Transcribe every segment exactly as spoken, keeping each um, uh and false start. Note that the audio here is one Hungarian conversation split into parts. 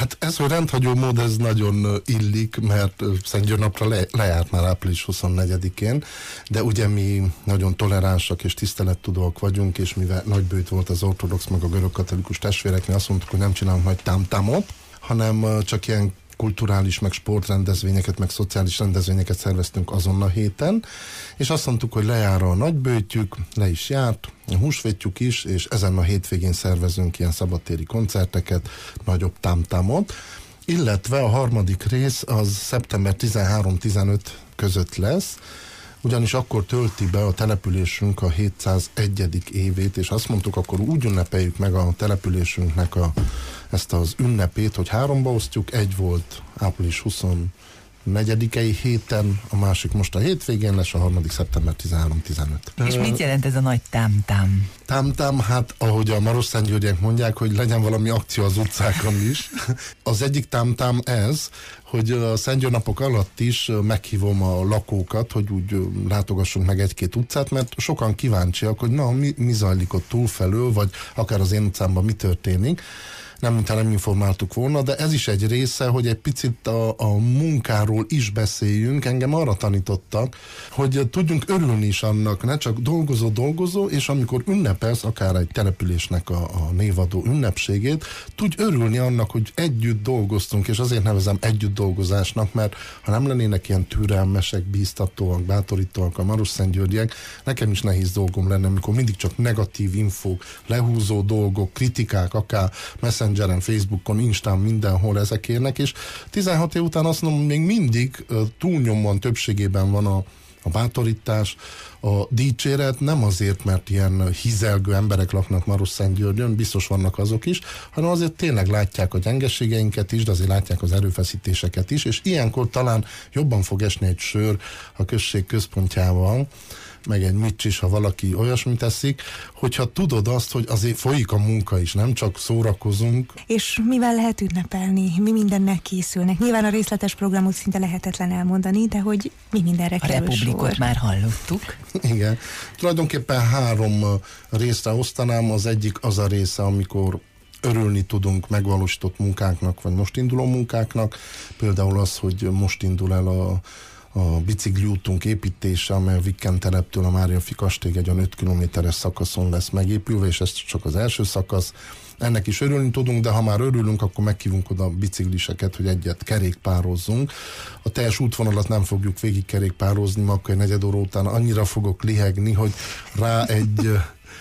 Hát ez, hogy rendhagyó mód, ez nagyon illik, mert Szentgyörnapra le, lejárt már április huszonnegyedikén, de ugye mi nagyon toleránsak és tisztelettudóak vagyunk, és mivel nagybőjt volt az ortodox meg a görögkatolikus testvérek, mi azt mondtuk, hogy nem csinálunk nagy támtámot, hanem csak ilyen kulturális, meg sportrendezvényeket, meg szociális rendezvényeket szerveztünk azon a héten, és azt mondtuk, hogy lejár a nagybőjtjük, le is járt, a húsvétjük is, és ezen a hétvégén szervezünk ilyen szabadtéri koncerteket, nagyobb támtámot, illetve a harmadik rész az szeptember tizenhárom-tizenöt között lesz, ugyanis akkor tölti be a településünk a hétszázegyedik évét, és azt mondtuk, akkor úgy ünnepeljük meg a településünknek a, ezt az ünnepét, hogy háromba osztjuk, egy volt április huszonnegyedikei héten, a másik most a hétvégén lesz, a harmadik szeptember tizenhárom-tizenöt. És mit jelent ez a nagy tám-tám? Tám-tám, hát ahogy a Marosszentgyörgyiek mondják, hogy legyen valami akció az utcákon is. Az egyik tám-tám ez, hogy a Szentgyörnapok alatt is meghívom a lakókat, hogy úgy látogassunk meg egy-két utcát, mert sokan kíváncsiak, hogy na, mi, mi zajlik ott túlfelől, vagy akár az én utcámban mi történik. Nem, mintha nem informáltuk volna, de ez is egy része, hogy egy picit a, a munkáról is beszéljünk. Engem arra tanítottak, hogy tudjunk örülni is annak, ne csak dolgozó, dolgozó, és amikor ünnepelsz akár egy településnek a, a névadó ünnepségét, tudj örülni annak, hogy együtt dolgoztunk, és azért nevezem együtt dolgozásnak, mert ha nem lennének ilyen türelmesek, bíztatóak, bátorítóak a Marosszentgyörgyiek, nekem is nehéz dolgom lenne, amikor mindig csak negatív infók, lehúzó dolgok, kritikák, akár Messengeren, Facebookon, Instán, mindenhol ezek érnek, és tizenhat év után azt mondom, még mindig túlnyomóan többségében van a, a bátorítás, a dicséret, nem azért, mert ilyen hizelgő emberek laknak Marosszentgyörgyön, biztos vannak azok is, hanem azért tényleg látják a gyengeségeinket is, de azért látják az erőfeszítéseket is, és ilyenkor talán jobban fog esni egy sör a község központjával, meg egy miccs is, ha valaki olyasmit teszik, hogyha tudod azt, hogy azért folyik a munka is, nem csak szórakozunk. És mivel lehet ünnepelni? Mi mindennek készülnek? Nyilván a részletes programot szinte lehetetlen elmondani, de hogy mi mindenre a kerül Republikot sor. már hallottuk. Igen. Tulajdonképpen három részre osztanám. Az egyik az a része, amikor örülni tudunk megvalósított munkáknak, vagy most induló munkáknak. Például az, hogy most indul el a a bicikliútunk építése, amely a Viken teleptől a Máriafi kastélyig egy olyan öt kilométeres szakaszon lesz megépülve, és ez csak az első szakasz. Ennek is örülni tudunk, de ha már örülünk, akkor meghívunk oda bicikliseket, hogy egyet kerékpározzunk. A teljes útvonalat nem fogjuk végig kerékpározni, ma akkor egy negyed óra után annyira fogok lihegni, hogy rá egy...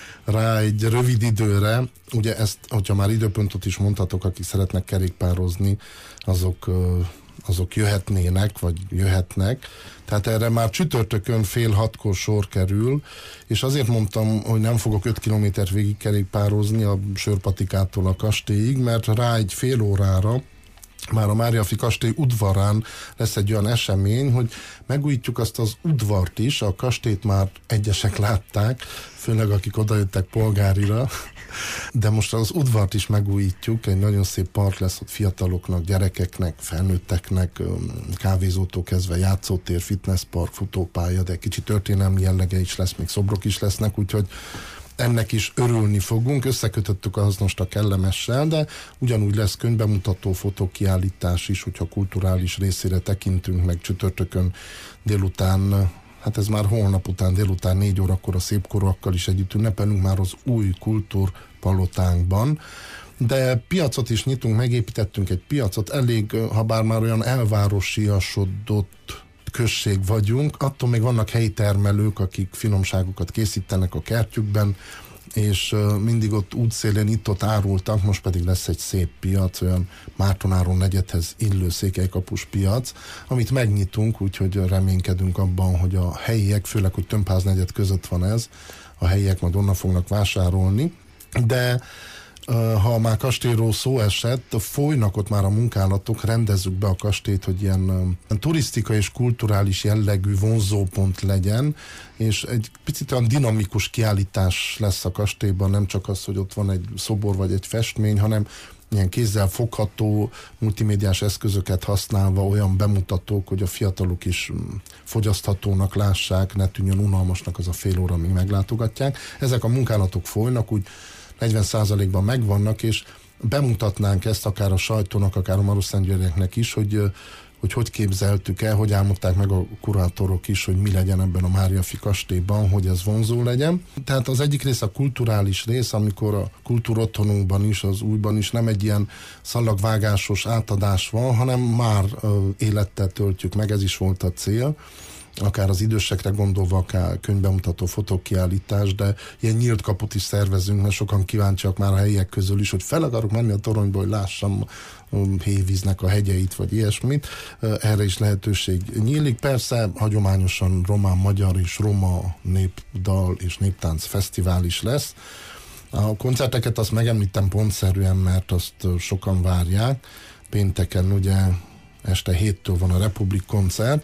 rá egy rövid időre, ugye ezt, hogyha már időpontot is mondhatok, akik szeretnek kerékpározni, azok... azok jöhetnének, vagy jöhetnek. Tehát erre már csütörtökön fél hatkor sor kerül, és azért mondtam, hogy nem fogok öt kilométert végig kerékpározni a Sörpatikától a kastélyig, mert rá egy fél órára már a Máriafi kastély udvarán lesz egy olyan esemény, hogy megújítjuk azt az udvart is, a kastélyt már egyesek látták, főleg akik odajöttek polgárira, de most az udvart is megújítjuk, egy nagyon szép park lesz ott fiataloknak, gyerekeknek, felnőtteknek, kávézótól kezdve játszótér, fitnesspark, futópálya, de kicsit történelmi jellege is lesz, még szobrok is lesznek, úgyhogy ennek is örülni fogunk, összekötöttük a hasznost a kellemessel, de ugyanúgy lesz könyvbemutató, fotókiállítás is, hogyha kulturális részére tekintünk, meg csütörtökön délután, hát ez már holnap után délután négy órakor a szépkorúakkal is együtt ünnepelünk már az új kultúrpalotánkban, de piacot is nyitunk, megépítettünk egy piacot, elég, ha bár már olyan elvárosiasodott község vagyunk, attól még vannak helyi termelők, akik finomságokat készítenek a kertjükben, és mindig ott útszélén itt-ott árultak, most pedig lesz egy szép piac, olyan Mártonáron negyedhez illő székelykapus piac, amit megnyitunk, úgyhogy reménykedünk abban, hogy a helyiek, főleg, hogy Tömbház negyed között van ez, a helyiek majd onnan fognak vásárolni, de ha már kastélyról szó esett, folynak ott már a munkálatok, rendezzük be a kastélyt, hogy ilyen, ilyen turisztikai és kulturális jellegű vonzópont legyen, és egy picit olyan dinamikus kiállítás lesz a kastélyban, nem csak az, hogy ott van egy szobor vagy egy festmény, hanem ilyen kézzel fogható, multimédiás eszközöket használva olyan bemutatók, hogy a fiatalok is fogyaszthatónak lássák, ne tűnjön unalmasnak az a fél óra, amíg meglátogatják. Ezek a munkálatok folynak, úgy negyven százalékban megvannak, és bemutatnánk ezt akár a sajtónak, akár a marosszentgyörgyeknek is, hogy hogy hogy képzeltük el, hogy álmodták meg a kurátorok is, hogy mi legyen ebben a Máriafi kastélyban, hogy ez vonzó legyen. Tehát az egyik rész a kulturális rész, amikor a kultúrotthonunkban is, az újban is nem egy ilyen szallagvágásos átadás van, hanem már élettel töltjük meg, ez is volt a cél. Akár az idősekre gondolva, akár könyvbemutató fotókiállítás, de ilyen nyílt kaput is szervezünk, mert sokan kíváncsiak már a helyiek közül is, hogy fel akarok menni a toronyba, hogy lássam Hévíznek a hegyeit, vagy ilyesmit. Erre is lehetőség nyílik. Persze hagyományosan román-magyar és roma népdal és néptánc fesztivál is lesz. A koncerteket azt megemlítem pontszerűen, mert azt sokan várják. Pénteken ugye este héttől van a Republik koncert.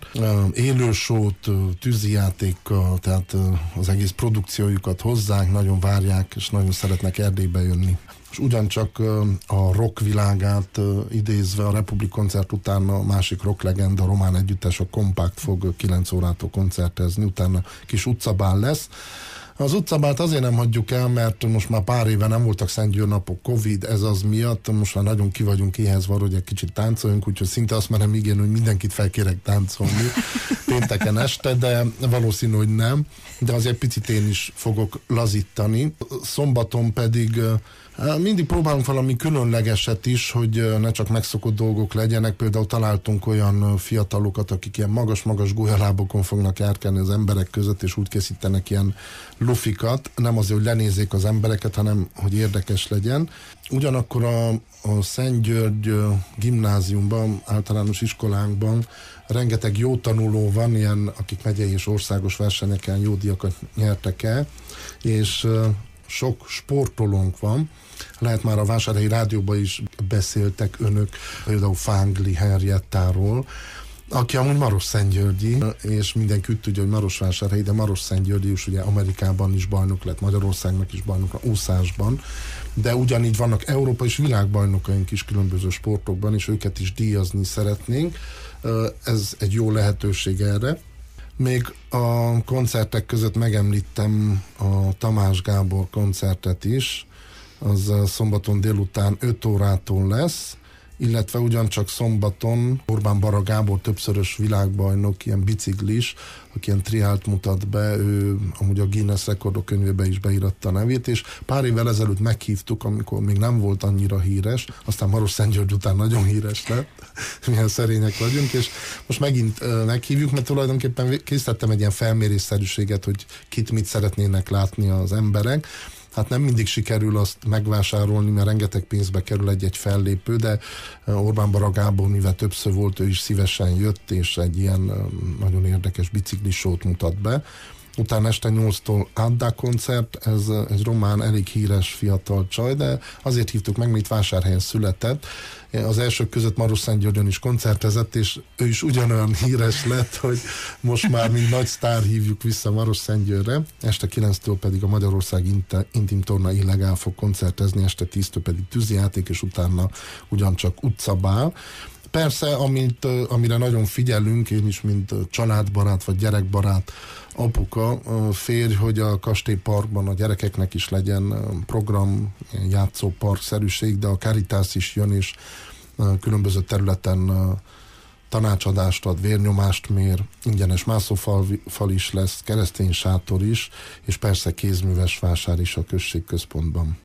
Élősót, tűzijátékkal, tehát az egész produkciójukat hozzák, nagyon várják, és nagyon szeretnek Erdélybe jönni. És ugyancsak a rock világát idézve a Republik koncert után a másik rock legenda, a román együttes, a Kompakt fog kilenc órától koncertezni, utána kis utcabál lesz. Az utcabált azért nem hagyjuk el, mert most már pár éve nem voltak Szentgyőrnapok, Covid, ez az miatt, most már nagyon ki vagyunk éhezve, hogy egy kicsit táncoljunk, úgyhogy szinte azt merem ígérni, hogy mindenkit felkérek táncolni pénteken este, de valószínű, hogy nem, de azért picit én is fogok lazítani. Szombaton pedig mindig próbálunk valami különlegeset is, hogy ne csak megszokott dolgok legyenek. Például találtunk olyan fiatalokat, akik ilyen magas-magas gólyalábokon fognak járkálni az emberek között, és úgy készítenek ilyen lufikat. Nem azért, hogy lenézzék az embereket, hanem hogy érdekes legyen. Ugyanakkor a, a Szentgyörgy gimnáziumban, általános iskolánkban rengeteg jó tanuló van, ilyen, akik megyei és országos versenyeken jó díjakat nyertek el, és sok sportolónk van. Lehet már a Vásárhelyi Rádióban is beszéltek önök, például Fángli Henriettáról, aki amúgy Marosszentgyörgyi, és mindenki úgy tudja, hogy Marosvásárhelyi, de Marosszentgyörgyi is ugye Amerikában is bajnok lett, Magyarországnak is bajnok, úszásban, de ugyanígy vannak Európa és világbajnokaink is különböző sportokban, és őket is díjazni szeretnénk. Ez egy jó lehetőség erre. Még a koncertek között megemlítem a Tamás Gábor koncertet is, az szombaton délután öt órától lesz, illetve ugyancsak szombaton Orbán Bara Gábor többszörös világbajnok, ilyen biciklis, aki ilyen triált mutat be, ő amúgy a Guinness rekordok könyvébe is beíratta a nevét, és pár évvel ezelőtt meghívtuk, amikor még nem volt annyira híres, aztán Marosszentgyörgy után nagyon híres lett, milyen szerények vagyunk, és most megint uh, meghívjuk, mert tulajdonképpen készítettem egy ilyen felmérésszerűséget, hogy kit mit szeretnének látni az emberek. Hát nem mindig sikerül azt megvásárolni, mert rengeteg pénzbe kerül egy-egy fellépő, de Orbán Bara Gábor, mivel többször volt, ő is szívesen jött, és egy ilyen nagyon érdekes biciklisót mutat be. Utána este nyolctól Áddá koncert, ez egy román, elég híres fiatal csaj, de azért hívtuk meg, mert itt Vásárhelyen született. Az elsők között Marosszentgyörgyön is koncertezett, és ő is ugyanolyan híres lett, hogy most már mint nagy sztár hívjuk vissza Marosszentgyörgyre. Este kilenctől pedig a Magyarország Intim Torna Illegál fog koncertezni, este tíztől pedig tűzijáték, és utána ugyancsak utcabál. Persze, amit, amire nagyon figyelünk, én is, mint családbarát vagy gyerekbarát apuka, férj, hogy a kastélyparkban a gyerekeknek is legyen program, játszópark-szerűség, de a Caritas is jön, és különböző területen tanácsadást ad, vérnyomást mér, ingyenes mászófal fal is lesz, keresztény sátor is, és persze kézműves vásár is a községközpontban.